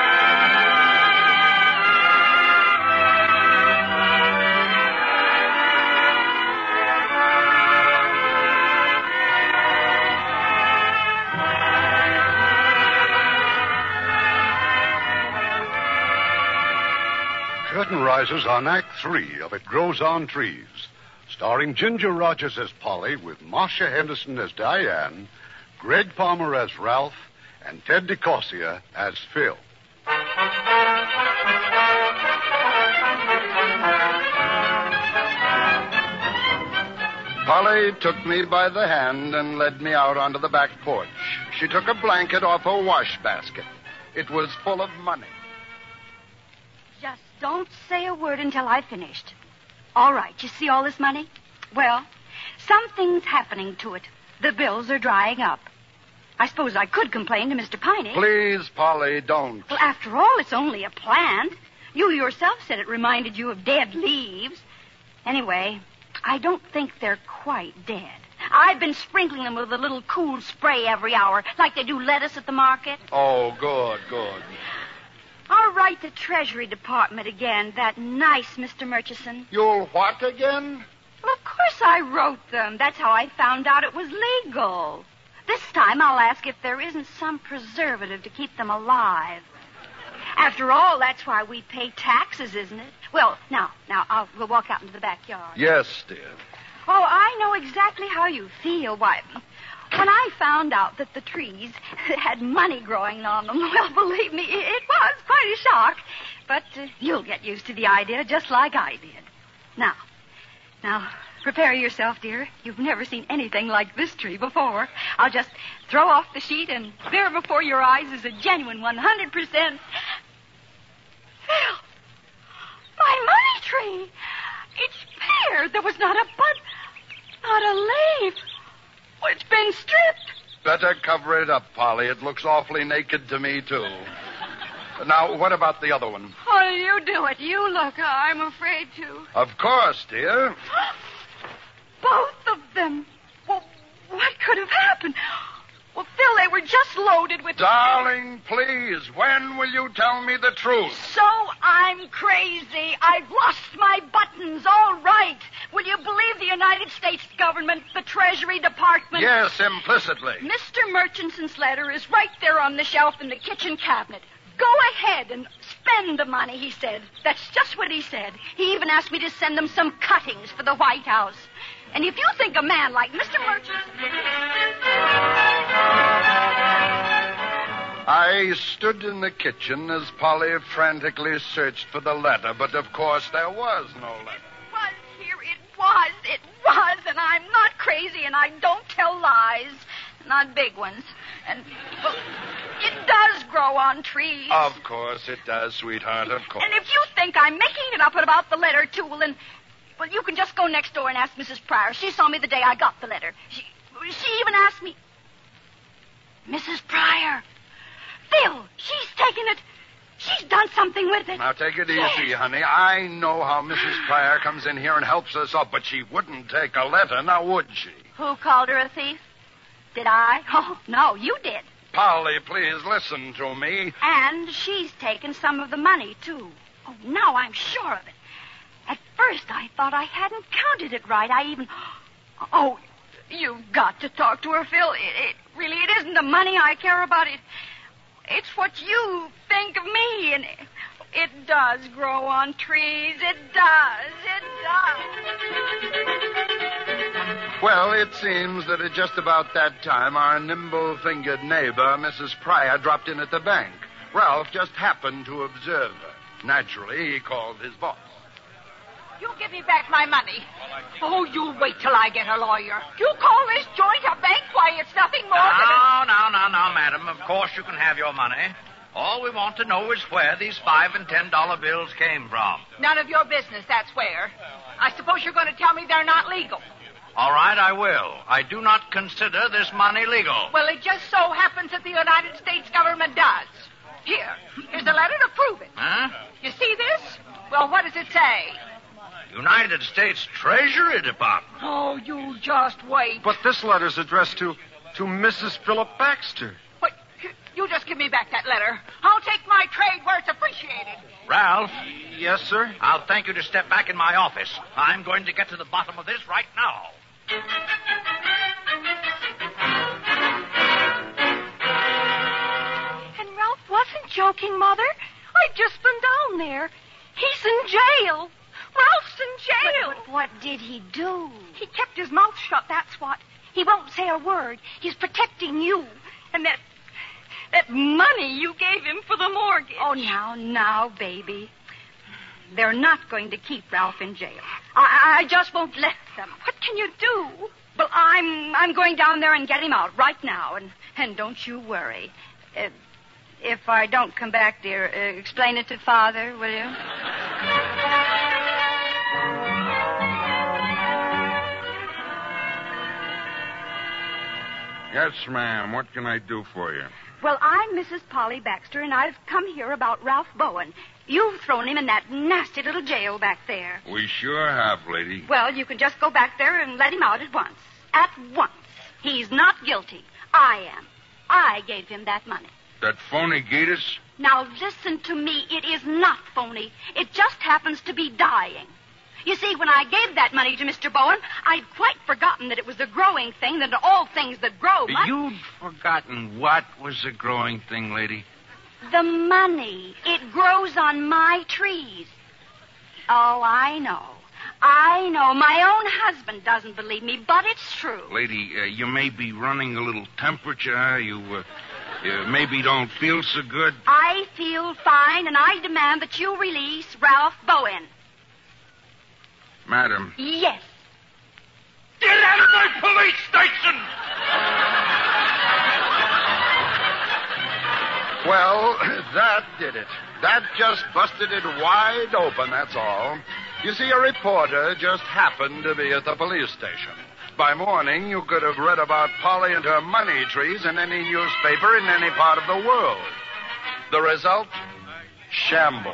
Curtain rises on Act 3 of It Grows on Trees, starring Ginger Rogers as Polly with Marcia Henderson as Diane, Greg Palmer as Ralph, and Ted DeCorsia as Phil. Polly took me by the hand and led me out onto the back porch. She took a blanket off a wash basket. It was full of money. Just don't say a word until I've finished. All right, you see all this money? Well, something's happening to it. The bills are drying up. I suppose I could complain to Mr. Piney. Please, Polly, don't. Well, after all, it's only a plant. You yourself said it reminded you of dead leaves. Anyway, I don't think they're quite dead. I've been sprinkling them with a little cool spray every hour, like they do lettuce at the market. Oh, good. I'll write the Treasury Department again, that nice Mr. Murchison. You'll what again? Well, of course I wrote them. That's how I found out it was legal. This time I'll ask if there isn't some preservative to keep them alive. After all, that's why we pay taxes, isn't it? Well, now, we'll walk out into the backyard. Yes, dear. Oh, I know exactly how you feel. Why, when I found out that the trees had money growing on them, well, believe me, it was quite a shock. But you'll get used to the idea just like I did. Now, prepare yourself, dear. You've never seen anything like this tree before. I'll just throw off the sheet, and there before your eyes is a genuine 100%. Phil, my money tree. It's bare. There was not a bud, not a leaf. Well, it's been stripped. Better cover it up, Polly. It looks awfully naked to me, too. Now, what about the other one? Oh, you do it. You look. I'm afraid to. Of course, dear. Both of them. Well, what could have happened? Well, Phil, they were just loaded with... Darling, please, when will you tell me the truth? So I'm crazy. I've lost my buttons. All right. Will you believe the United States government, the Treasury Department? Yes, implicitly. Mr. Murchison's letter is right there on the shelf in the kitchen cabinet. Go ahead and spend the money, he said. That's just what he said. He even asked me to send them some cuttings for the White House. And if you think a man like Mr. Murchison... I stood in the kitchen as Polly frantically searched for the letter, but of course there was no letter. Was here was, and I'm not crazy, and I don't tell lies. Not big ones. And, well, it does grow on trees. Of course it does, sweetheart, of course. And if you think I'm making it up about the letter, too, well, then, you can just go next door and ask Mrs. Pryor. She saw me the day I got the letter. She even asked me... Mrs. Pryor. Phil, she's taken it. She's done something with it. Now, take it easy, honey. I know how Mrs. Pryor comes in here and helps us up, but she wouldn't take a letter, now would she? Who called her a thief? Did I? Oh, no, you did. Polly, please listen to me. And she's taken some of the money, too. Oh, now I'm sure of it. At first, I thought I hadn't counted it right. Oh, you've got to talk to her, Phil. It isn't the money I care about. It's what you think of me, and it does grow on trees. It does. Well, it seems that at just about that time, our nimble-fingered neighbor, Mrs. Pryor, dropped in at the bank. Ralph just happened to observe her. Naturally, he called his boss. You give me back my money. Oh, you wait till I get a lawyer. You call this joint a bank? Why, it's nothing more than No, madam. Of course you can have your money. All we want to know is where these $5 and $10 bills came from. None of your business, that's where. I suppose you're going to tell me they're not legal. All right, I will. I do not consider this money legal. Well, it just so happens that the United States government does. Here's a letter to prove it. Huh? You see this? Well, what does it say? United States Treasury Department. Oh, you just wait. But this letter's addressed to Mrs. Philip Baxter. What? You just give me back that letter. I'll take my trade where it's appreciated. Ralph? Yes, sir? I'll thank you to step back in my office. I'm going to get to the bottom of this right now. And Ralph wasn't joking, Mother. I've just been down there. He's in jail. Ralph's in jail. But what did he do? He kept his mouth shut, that's what. He won't say a word. He's protecting you. And that money you gave him for the mortgage. Oh, now, baby. They're not going to keep Ralph in jail. I just won't let them. What can you do? Well, I'm going down there and get him out right now. And don't you worry. If I don't come back, dear, explain it to Father, will you? Yes, ma'am. What can I do for you? Well, I'm Mrs. Polly Baxter, and I've come here about Ralph Bowen. You've thrown him in that nasty little jail back there. We sure have, lady. Well, you can just go back there and let him out at once. At once. He's not guilty. I am. I gave him that money. That phony Gatus? Now, listen to me. It is not phony. It just happens to be dying. You see, when I gave that money to Mr. Bowen, I'd quite forgotten that it was a growing thing, that all things that grow must... You'd forgotten what was a growing thing, lady? The money. It grows on my trees. Oh, I know. My own husband doesn't believe me, but it's true. Lady, you may be running a little temperature. You maybe don't feel so good. I feel fine, and I demand that you release Ralph Bowen. Madam. Yes. Get out of my police station! Well, that did it. That just busted it wide open, that's all. You see, a reporter just happened to be at the police station. By morning, you could have read about Polly and her money trees in any newspaper in any part of the world. The result? Shambles.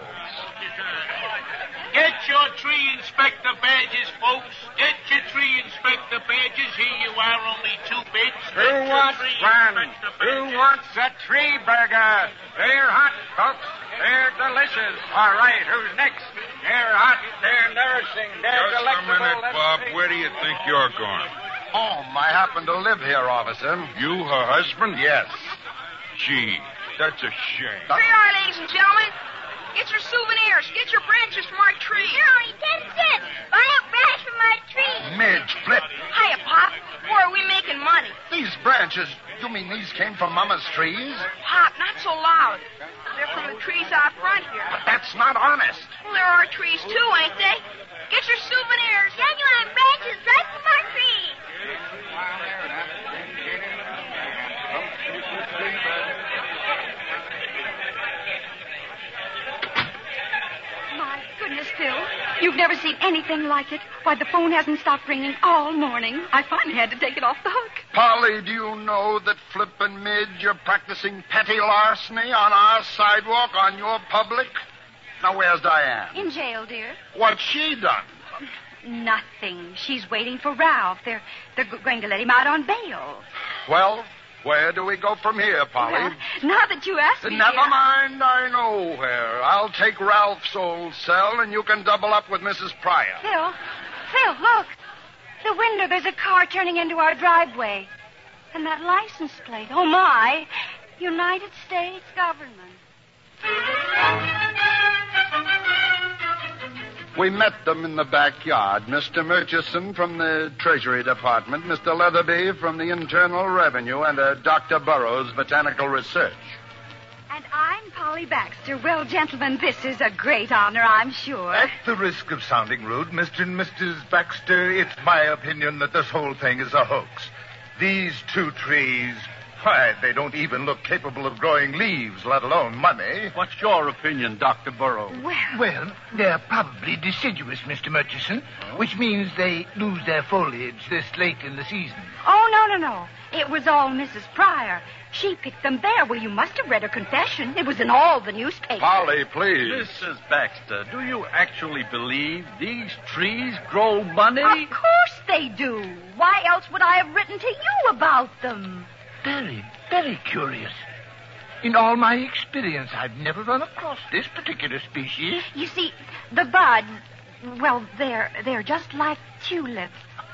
Get your tree inspector badges, folks. Get your tree inspector badges. Here you are, only 2 bits. Who wants fun? Who wants a tree burger? They're hot, folks. They're delicious. All right, who's next? They're hot, they're nourishing, they're Just delectable. a minute, Bob. Where do you think you're going? Home. I happen to live here, officer. You, her husband? Yes. Gee, that's a shame. Here you are, ladies and gentlemen. Get your souvenirs. Get your branches from our tree. Here, only 10 cents. Buy a branch from my tree. Midge, flip. Hiya, Pop. Where are we making money? These branches, you mean these came from Mama's trees? Pop, not so loud. They're from the trees out front here. But that's not honest. Well, there are trees, too, ain't they? Get your souvenirs. Genuine branches right from our tree. My goodness, Phil. You've never seen anything like it. Why, the phone hasn't stopped ringing all morning. I finally had to take it off the hook. Polly, do you know that Flip and Midge are practicing petty larceny on our sidewalk, on your public? Now, where's Diane? In jail, dear. What's she done? Nothing. She's waiting for Ralph. They're going to let him out on bail. Well, where do we go from here, Polly? Well, now that you ask me... Never dear, mind, I know where. I'll take Ralph's old cell, and you can double up with Mrs. Pryor. Phil, look. The window, there's a car turning into our driveway. And that license plate. Oh, my. United States government. We met them in the backyard. Mr. Murchison from the Treasury Department, Mr. Leatherby from the Internal Revenue, and Dr. Burroughs, Botanical Research. And I'm Polly Baxter. Well, gentlemen, this is a great honor, I'm sure. At the risk of sounding rude, Mr. and Mrs. Baxter, it's my opinion that this whole thing is a hoax. These two trees, why, they don't even look capable of growing leaves, let alone money. What's your opinion, Dr. Burroughs? Well, they're probably deciduous, Mr. Murchison, which means they lose their foliage this late in the season. Oh, no. It was all Mrs. Pryor. She picked them there. Well, you must have read her confession. It was in all the newspapers. Polly, please. Mrs. Baxter, do you actually believe these trees grow money? Of course they do. Why else would I have written to you about them? Very, very curious. In all my experience, I've never run across this particular species. You see, the buds, well, they're just like tulips.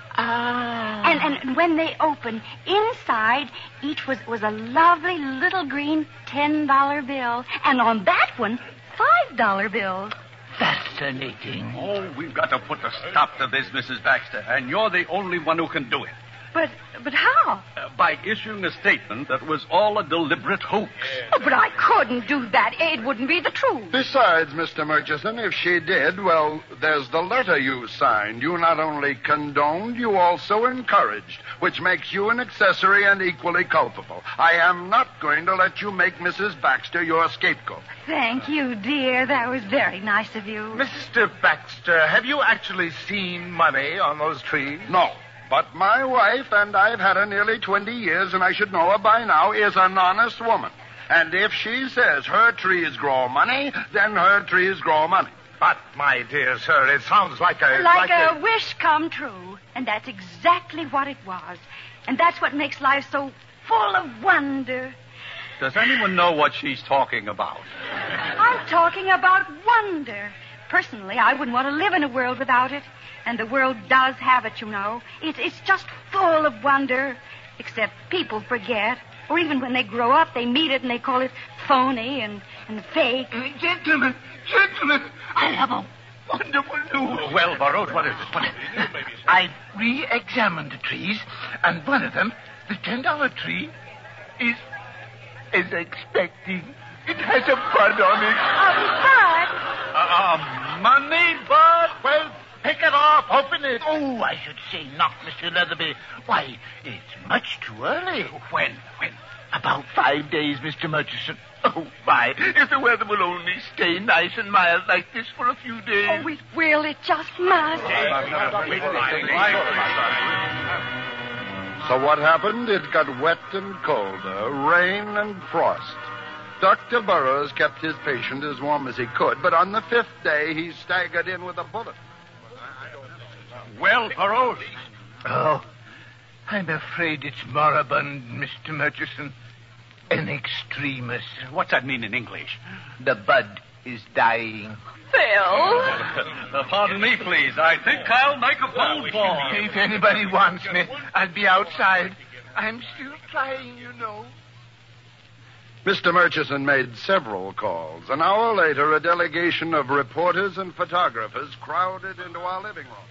Ah. And when they open, inside each was a lovely little green $10 bill. And on that one, $5 bills. Fascinating. Oh, we've got to put a stop to this, Mrs. Baxter, and you're the only one who can do it. But how? By issuing a statement that was all a deliberate hoax. Oh, but I couldn't do that. It wouldn't be the truth. Besides, Mr. Murchison, if she did, well, there's the letter you signed. You not only condoned, you also encouraged, which makes you an accessory and equally culpable. I am not going to let you make Mrs. Baxter your scapegoat. Thank you, dear. That was very nice of you. Mr. Baxter, have you actually seen money on those trees? No. But my wife, and I've had her nearly 20 years, and I should know her by now, is an honest woman. And if she says her trees grow money, then her trees grow money. But, my dear sir, it sounds like a... Like a wish come true. And that's exactly what it was. And that's what makes life so full of wonder. Does anyone know what she's talking about? I'm talking about wonder. Personally, I wouldn't want to live in a world without it. And the world does have it, you know. It's just full of wonder. Except people forget. Or even when they grow up, they meet it and they call it phony and fake. Gentlemen, I have a wonderful news. Well, Burroughs, what is it? I re-examined the trees, and one of them, the $10 tree, is expecting. It has a bud on it. A bud? Money bud? Well, pick it off. Open it. Oh, I should say not, Mr. Leatherby. Why, it's much too early. When? About 5 days, Mr. Murchison. Oh, my. If the weather will only stay nice and mild like this for a few days. Oh, it will. It just must. So what happened? It got wet and colder, rain and frost. Dr. Burroughs kept his patient as warm as he could, but on the 5th day, he staggered in with a bullet. Well, Burroughs? Oh, I'm afraid it's moribund, Mr. Murchison. An extremis. What's that mean in English? The bud is dying. Phil? Pardon me, please. I think I'll make a phone call. If anybody wants me, I'll be outside. I'm still trying, you know. Mr. Murchison made several calls. An hour later, a delegation of reporters and photographers crowded into our living room.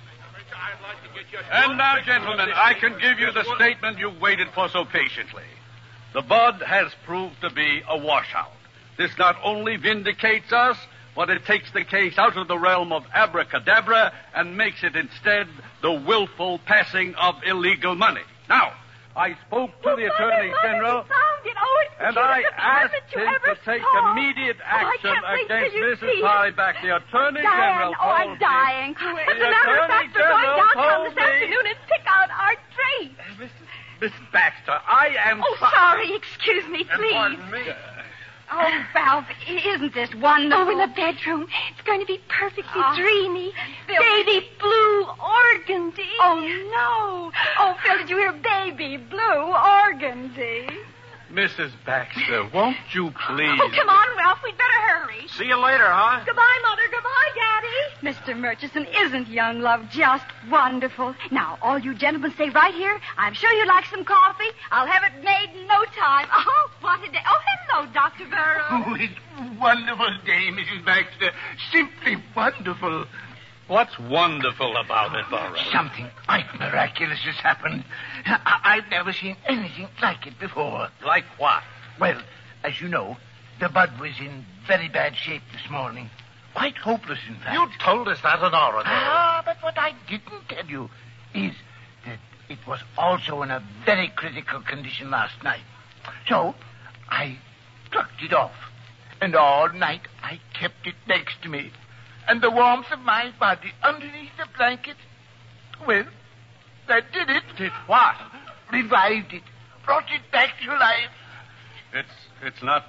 And now, gentlemen, I can give you the statement you've waited for so patiently. The bud has proved to be a washout. This not only vindicates us, but it takes the case out of the realm of abracadabra and makes it instead the willful passing of illegal money. Now, I spoke to the Attorney General, and I asked him to take immediate action against Mrs. Pollyback. The Attorney General told I'm me... dying. As a matter of fact, we're going downtown this afternoon and pick out our tree. Mrs. Baxter, I am... Oh, sorry. Excuse me, please. Pardon me. Oh, Ralph, isn't this wonderful? Oh, in the bedroom. It's going to be perfectly dreamy. Phil. Baby blue organdy. Oh, no. Oh, Phil, did you hear baby blue organdy? Mrs. Baxter, won't you please... Oh, come on, Ralph. We'd better hurry. See you later, huh? Goodbye, Mother. Goodbye, Daddy. Mr. Murchison, isn't young love just wonderful? Now, all you gentlemen stay right here. I'm sure you'd like some coffee. I'll have it made in no time. Oh, what a day. Oh, hello, Dr. Burrow. Oh, it's a wonderful day, Mrs. Baxter. Simply wonderful. What's wonderful about it, Burrow? Something quite miraculous has happened. I've never seen anything like it before. Like what? Well, as you know, the bud was in very bad shape this morning. Quite hopeless, in fact. You told us that an hour ago. But what I didn't tell you is that it was also in a very critical condition last night. So, I plucked it off. And all night I kept it next to me. And the warmth of my body underneath the blanket, well, that did it. Did what? Revived it. Brought it back to life. It's not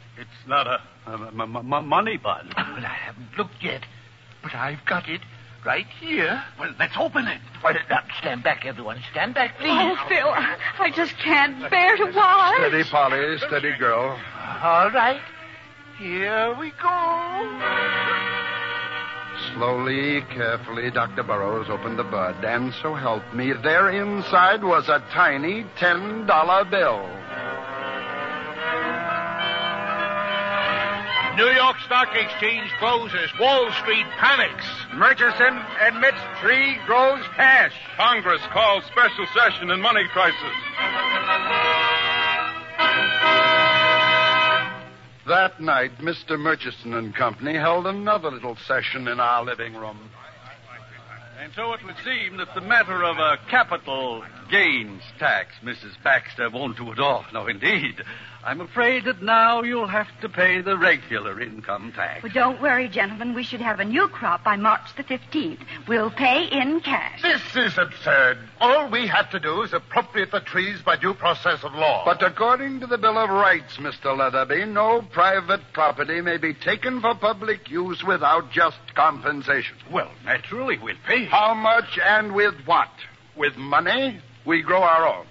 a money bud. Well, I haven't looked yet, but I've got it right here. Well, let's open it. Well, now, stand back, everyone. Stand back, please. Oh, Phil, I just can't bear to watch. Steady, Polly. Steady, girl. All right. Here we go. Slowly, carefully, Dr. Burrows opened the bud, and so help me, there inside was a tiny $10 bill. New York Stock Exchange closes. Wall Street panics. Murchison admits tree grows cash. Congress calls special session in money crisis. That night, Mr. Murchison and Company held another little session in our living room. And so it would seem that the matter of a capital gains tax, Mrs. Baxter, won't do at all. No, indeed. I'm afraid that now you'll have to pay the regular income tax. Well, don't worry, gentlemen. We should have a new crop by March the 15th. We'll pay in cash. This is absurd. All we have to do is appropriate the trees by due process of law. But according to the Bill of Rights, Mr. Leatherby, no private property may be taken for public use without just compensation. Well, naturally, we'll pay. How much and with what? With money? We grow our own.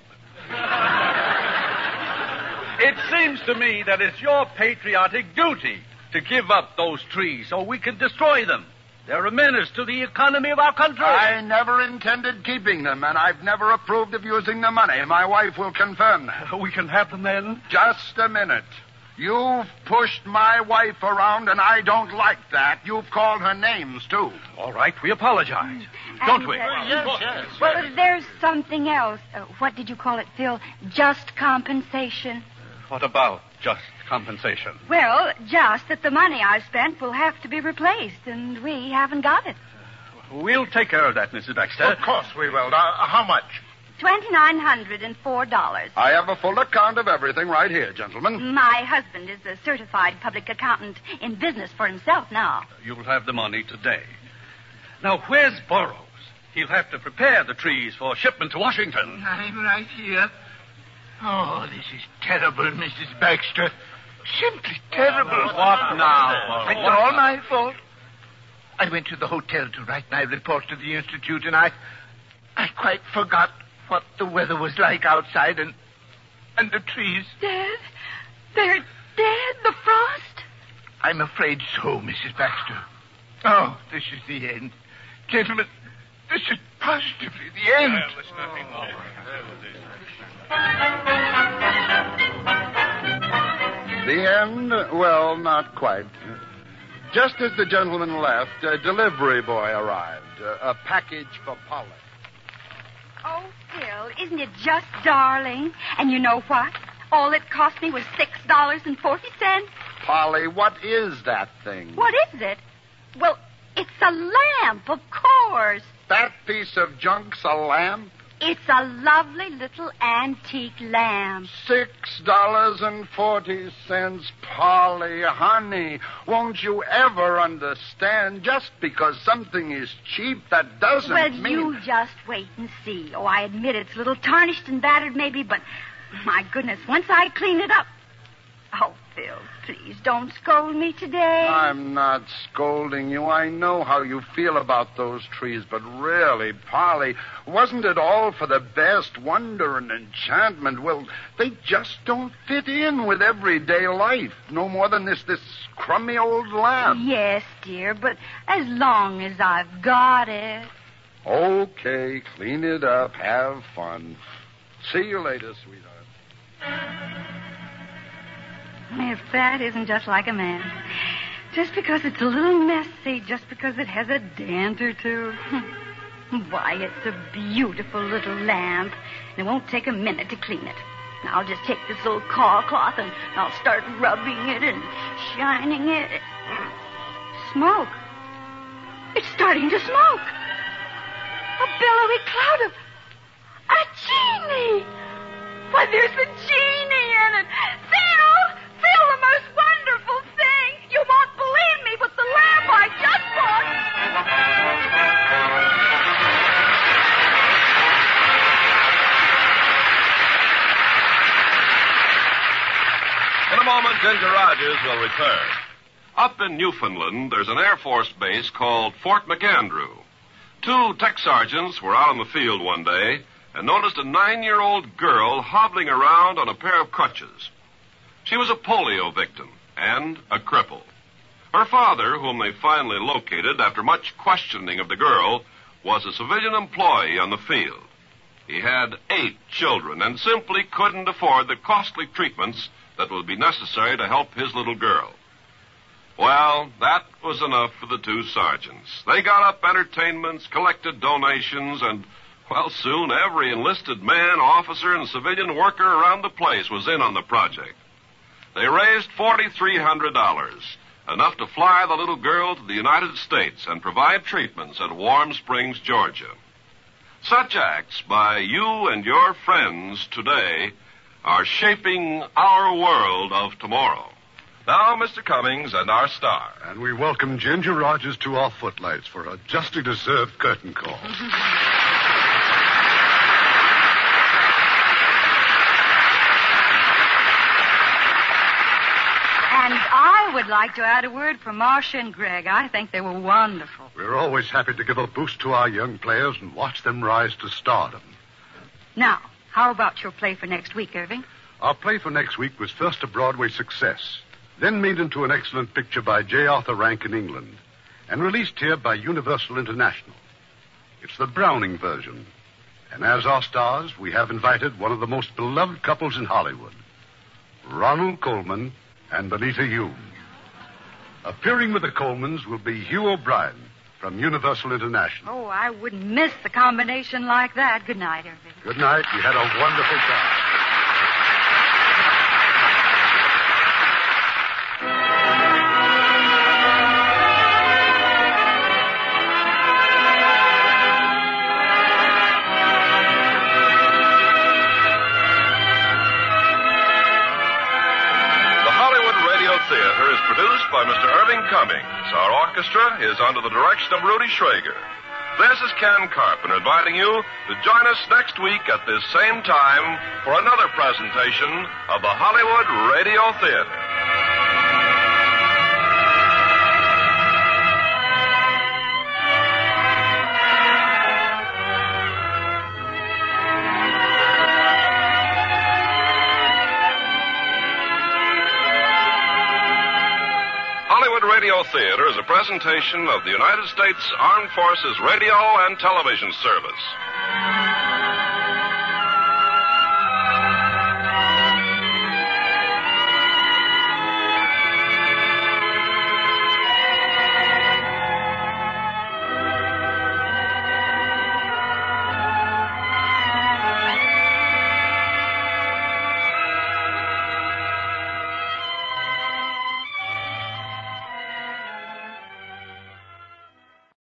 It seems to me that it's your patriotic duty to give up those trees so we can destroy them. They're a menace to the economy of our country. I never intended keeping them, and I've never approved of using the money. My wife will confirm that. We can have them then? Just a minute. You've pushed my wife around, and I don't like that. You've called her names, too. All right, we apologize. Don't we? Yes. Well, there's something else. What did you call it, Phil? Just compensation? What about just compensation? Well, just that the money I spent will have to be replaced, and we haven't got it. We'll take care of that, Mrs. Baxter. Of course we will. How much? $2,904. I have a full account of everything right here, gentlemen. My husband is a certified public accountant in business for himself now. You'll have the money today. Now, where's Burrows? He'll have to prepare the trees for shipment to Washington. I'm right here. Oh, this is terrible, Mrs. Baxter. Simply terrible. What now? It's all my fault. I went to the hotel to write my report to the Institute, and I quite forgot what the weather was like outside and the trees. Dead? They're dead? The frost? I'm afraid so, Mrs. Baxter. Oh, this is the end. Gentlemen, this is positively the end. Well, there's nothing more. The end? Well, not quite. Just as the gentleman left, a delivery boy arrived. A package for Polly. Oh, Phil, isn't it just darling? And you know what? All it cost me was $6.40. Polly, what is that thing? What is it? Well, it's a lamp, of course. That piece of junk's a lamp? It's a lovely little antique lamp. $6.40, Polly, honey. Won't you ever understand? Just because something is cheap, that doesn't mean... Well, you just wait and see. Oh, I admit it's a little tarnished and battered maybe, but my goodness, once I clean it up... Oh, Phil, please don't scold me today. I'm not scolding you. I know how you feel about those trees, but really, Polly, wasn't it all for the best? Wonder and enchantment. Well, they just don't fit in with everyday life. No more than this crummy old lamp. Yes, dear, but as long as I've got it. Okay, clean it up. Have fun. See you later, sweetheart. If that isn't just like a man. Just because it's a little messy, just because it has a dent or two. Why, it's a beautiful little lamp. And it won't take a minute to clean it. Now, I'll just take this little caul cloth and I'll start rubbing it and shining it. Smoke. It's starting to smoke. A billowy cloud of... a genie! Why, there's a genie in it. Phil! Phil, the most wonderful thing! You won't believe me, but the lamp I just bought... In a moment, Ginger Rogers will return. Up in Newfoundland, there's an Air Force base called Fort McAndrew. 2 tech sergeants were out in the field one day and noticed a 9-year-old girl hobbling around on a pair of crutches. She was a polio victim and a cripple. Her father, whom they finally located after much questioning of the girl, was a civilian employee on the field. He had 8 children and simply couldn't afford the costly treatments that would be necessary to help his little girl. Well, that was enough for the 2 sergeants. They got up entertainments, collected donations, and, well, soon every enlisted man, officer, and civilian worker around the place was in on the project. They raised $4,300, enough to fly the little girl to the United States and provide treatments at Warm Springs, Georgia. Such acts by you and your friends today are shaping our world of tomorrow. Now, Mr. Cummings and our star. And we welcome Ginger Rogers to our footlights for a justly deserved curtain call. And I would like to add a word for Marcia and Greg. I think they were wonderful. We're always happy to give a boost to our young players and watch them rise to stardom. Now, how about your play for next week, Irving? Our play for next week was first a Broadway success, then made into an excellent picture by J. Arthur Rank in England, and released here by Universal International. It's the Browning version. And as our stars, we have invited one of the most beloved couples in Hollywood, Ronald Colman and Benita Hume. Appearing with the Colmans will be Hugh O'Brien from Universal International. Oh, I wouldn't miss the combination like that. Good night, Irving. Good night. We had a wonderful time. Theater is produced by Mr. Irving Cummings. Our orchestra is under the direction of Rudy Schrager. This is Ken Carpenter inviting you to join us next week at this same time for another presentation of the Hollywood Radio Theater. Radio Theater is a presentation of the United States Armed Forces Radio and Television Service.